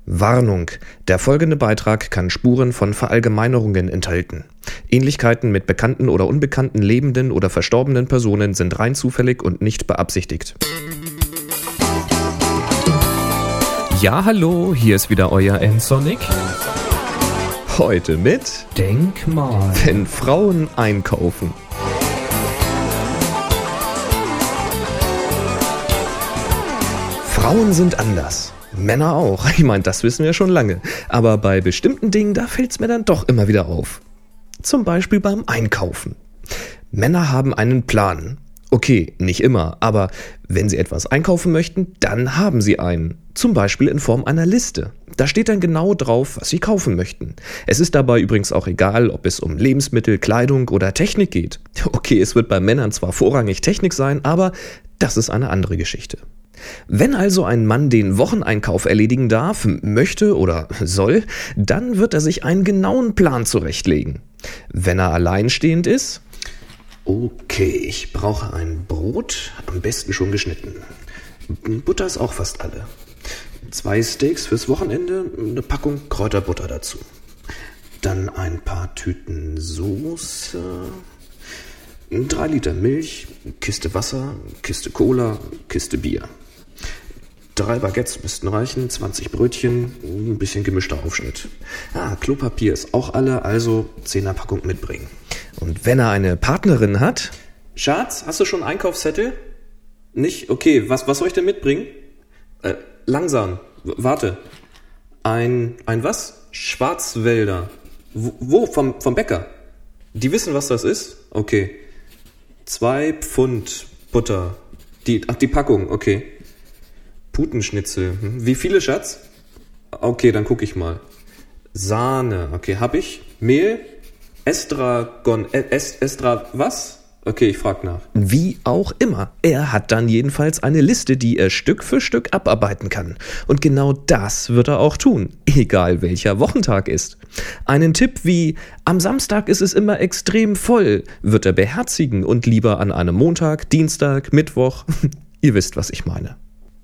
Warnung: Der folgende Beitrag kann Spuren von Verallgemeinerungen enthalten. Ähnlichkeiten mit bekannten oder unbekannten lebenden oder verstorbenen Personen sind rein zufällig und nicht beabsichtigt. Ja, hallo, hier ist wieder euer N-Sonic. Heute mit Denkmal. Wenn Frauen einkaufen. Frauen sind anders. Männer auch. Ich meine, das wissen wir schon lange. Aber bei bestimmten Dingen, da fällt es mir dann doch immer wieder auf. Zum Beispiel beim Einkaufen. Männer haben einen Plan. Okay, nicht immer, aber wenn sie etwas einkaufen möchten, dann haben sie einen. Zum Beispiel in Form einer Liste. Da steht dann genau drauf, was sie kaufen möchten. Es ist dabei übrigens auch egal, ob es um Lebensmittel, Kleidung oder Technik geht. Okay, es wird bei Männern zwar vorrangig Technik sein, aber das ist eine andere Geschichte. Wenn also ein Mann den Wocheneinkauf erledigen darf, möchte oder soll, dann wird er sich einen genauen Plan zurechtlegen. Wenn er alleinstehend ist: Okay, ich brauche ein Brot, am besten schon geschnitten. Butter ist auch fast alle. 2 Steaks fürs Wochenende, eine Packung Kräuterbutter dazu. Dann ein paar Tüten Soße, 3 Liter Milch, Kiste Wasser, Kiste Cola, Kiste Bier. 3 Baguettes müssten reichen, 20 Brötchen, ein bisschen gemischter Aufschnitt. Klopapier ist auch alle, also 10er Packung mitbringen. Und wenn er eine Partnerin hat: Schatz, hast du schon einen Einkaufszettel? Nicht? Okay, was soll ich denn mitbringen? Langsam, warte. Ein was? Schwarzwälder. Wo? Vom Bäcker? Die wissen, was das ist? Okay. 2 Pfund Butter. Die Packung, okay. Putenschnitzel. Wie viele, Schatz? Okay, dann guck ich mal. Sahne, okay, hab ich. Mehl? Estragon. Was? Okay, ich frag nach. Wie auch immer. Er hat dann jedenfalls eine Liste, die er Stück für Stück abarbeiten kann. Und genau das wird er auch tun, egal welcher Wochentag ist. Einen Tipp wie: Am Samstag ist es immer extrem voll, wird er beherzigen und lieber an einem Montag, Dienstag, Mittwoch. Ihr wisst, was ich meine.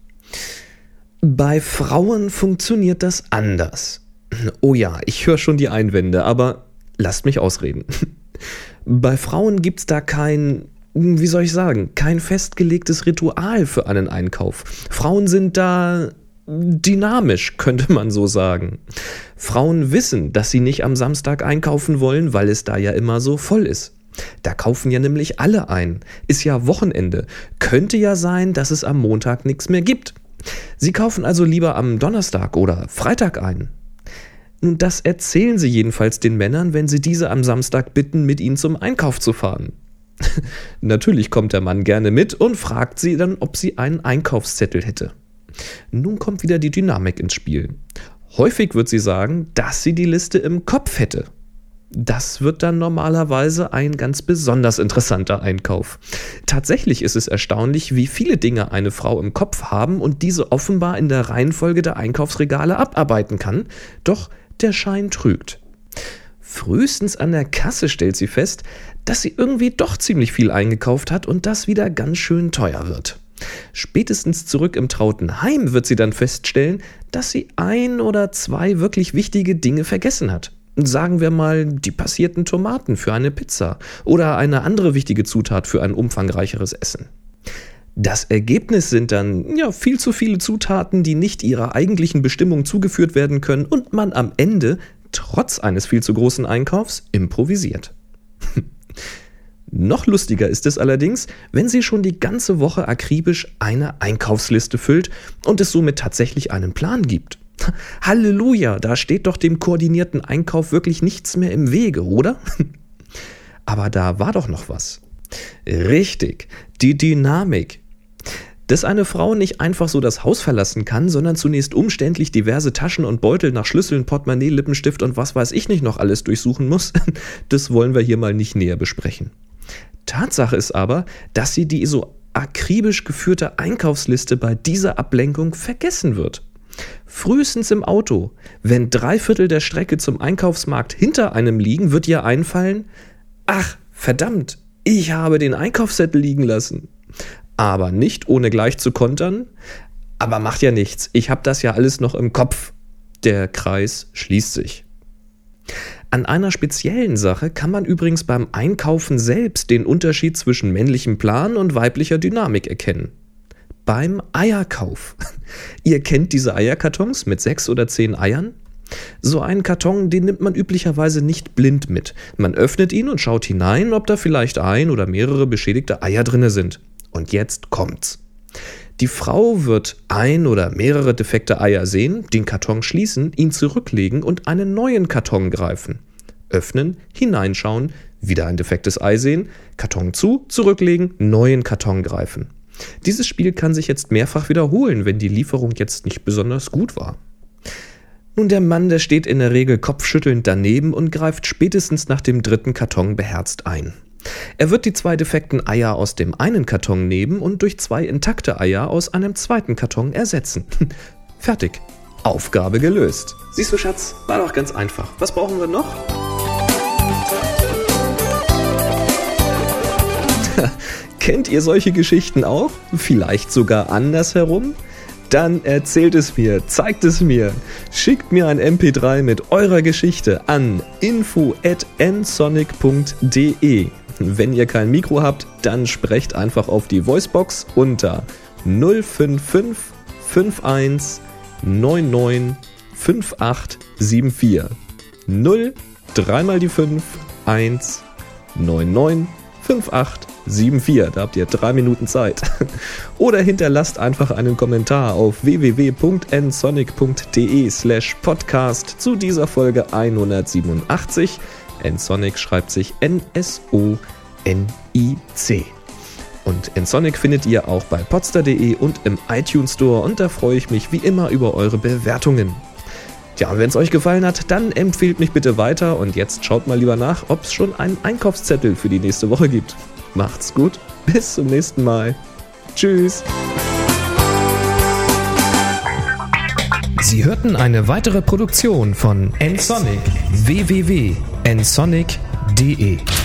Bei Frauen funktioniert das anders. Oh ja, ich höre schon die Einwände, aber lasst mich ausreden. Bei Frauen gibt's da kein festgelegtes Ritual für einen Einkauf. Frauen sind da dynamisch, könnte man so sagen. Frauen wissen, dass sie nicht am Samstag einkaufen wollen, weil es da ja immer so voll ist. Da kaufen ja nämlich alle ein. Ist ja Wochenende. Könnte ja sein, dass es am Montag nichts mehr gibt. Sie kaufen also lieber am Donnerstag oder Freitag ein. Nun, das erzählen sie jedenfalls den Männern, wenn sie diese am Samstag bitten, mit ihnen zum Einkauf zu fahren. Natürlich kommt der Mann gerne mit und fragt sie dann, ob sie einen Einkaufszettel hätte. Nun kommt wieder die Dynamik ins Spiel. Häufig wird sie sagen, dass sie die Liste im Kopf hätte. Das wird dann normalerweise ein ganz besonders interessanter Einkauf. Tatsächlich ist es erstaunlich, wie viele Dinge eine Frau im Kopf haben und diese offenbar in der Reihenfolge der Einkaufsregale abarbeiten kann, doch der Schein trügt. Frühestens an der Kasse stellt sie fest, dass sie irgendwie doch ziemlich viel eingekauft hat und das wieder ganz schön teuer wird. Spätestens zurück im trauten Heim wird sie dann feststellen, dass sie 1 oder 2 wirklich wichtige Dinge vergessen hat. Sagen wir mal die passierten Tomaten für eine Pizza oder eine andere wichtige Zutat für ein umfangreicheres Essen. Das Ergebnis sind dann viel zu viele Zutaten, die nicht ihrer eigentlichen Bestimmung zugeführt werden können und man am Ende, trotz eines viel zu großen Einkaufs, improvisiert. Noch lustiger ist es allerdings, wenn sie schon die ganze Woche akribisch eine Einkaufsliste füllt und es somit tatsächlich einen Plan gibt. Halleluja, da steht doch dem koordinierten Einkauf wirklich nichts mehr im Wege, oder? Aber da war doch noch was. Richtig, die Dynamik. Dass eine Frau nicht einfach so das Haus verlassen kann, sondern zunächst umständlich diverse Taschen und Beutel nach Schlüsseln, Portemonnaie, Lippenstift und was weiß ich nicht noch alles durchsuchen muss, das wollen wir hier mal nicht näher besprechen. Tatsache ist aber, dass sie die so akribisch geführte Einkaufsliste bei dieser Ablenkung vergessen wird. Frühestens im Auto, wenn 3/4 der Strecke zum Einkaufsmarkt hinter einem liegen, wird ihr einfallen: Ach, verdammt, ich habe den Einkaufszettel liegen lassen. Aber nicht ohne gleich zu kontern: Aber macht ja nichts, ich habe das ja alles noch im Kopf. Der Kreis schließt sich. An einer speziellen Sache kann man übrigens beim Einkaufen selbst den Unterschied zwischen männlichem Plan und weiblicher Dynamik erkennen. Beim Eierkauf. Ihr kennt diese Eierkartons mit 6 oder 10 Eiern? So einen Karton, den nimmt man üblicherweise nicht blind mit. Man öffnet ihn und schaut hinein, ob da vielleicht ein oder mehrere beschädigte Eier drin sind. Und jetzt kommt's. Die Frau wird ein oder mehrere defekte Eier sehen, den Karton schließen, ihn zurücklegen und einen neuen Karton greifen. Öffnen, hineinschauen, wieder ein defektes Ei sehen, Karton zu, zurücklegen, neuen Karton greifen. Dieses Spiel kann sich jetzt mehrfach wiederholen, wenn die Lieferung jetzt nicht besonders gut war. Nun, der Mann, der steht in der Regel kopfschüttelnd daneben und greift spätestens nach dem 3. Karton beherzt ein. Er wird die 2 defekten Eier aus dem einen Karton nehmen und durch 2 intakte Eier aus einem 2. Karton ersetzen. Fertig. Aufgabe gelöst. Siehst du, Schatz, war doch ganz einfach. Was brauchen wir noch? Kennt ihr solche Geschichten auch? Vielleicht sogar andersherum? Dann erzählt es mir, zeigt es mir. Schickt mir ein MP3 mit eurer Geschichte an info@nsonic.de. Wenn ihr kein Mikro habt, dann sprecht einfach auf die Voicebox unter 055 51 99 5874. 0, 3 mal die 5, 1, 99 5874. Da habt ihr 3 Minuten Zeit. Oder hinterlasst einfach einen Kommentar auf www.nsonic.de/podcast zu dieser Folge 187. Nsonic schreibt sich NSONIC. Und Nsonic findet ihr auch bei podster.de und im iTunes Store und da freue ich mich wie immer über eure Bewertungen. Ja, und wenn es euch gefallen hat, dann empfehlt mich bitte weiter und jetzt schaut mal lieber nach, ob es schon einen Einkaufszettel für die nächste Woche gibt. Macht's gut, bis zum nächsten Mal. Tschüss. Sie hörten eine weitere Produktion von Nsonic. www.nsonic.de